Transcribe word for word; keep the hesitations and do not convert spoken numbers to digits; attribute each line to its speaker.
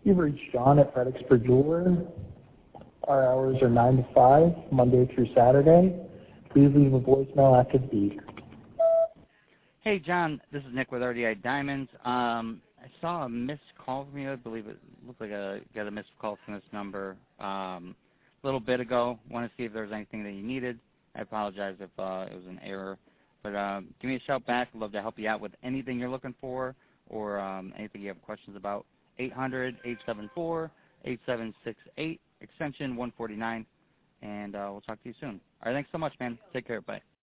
Speaker 1: You've reached John at Fred Expert Jeweler. Our hours are nine to five, Monday through Saturday. Please leave a voicemail after the beep.
Speaker 2: Hey, John, this is Nick with R D I Diamonds. Um, I saw a missed call from you. I believe it looked like I got a missed call from this number um, a little bit ago. Want to see if there was anything that you needed. I apologize if uh, it was an error. But uh, give me a shout back. I'd love to help you out with anything you're looking for or um, anything you have questions about. eight hundred, eight seven four, eight seven six eight, extension one forty-nine. And uh, we'll talk to you soon. All right, thanks so much, man. Take care. Bye.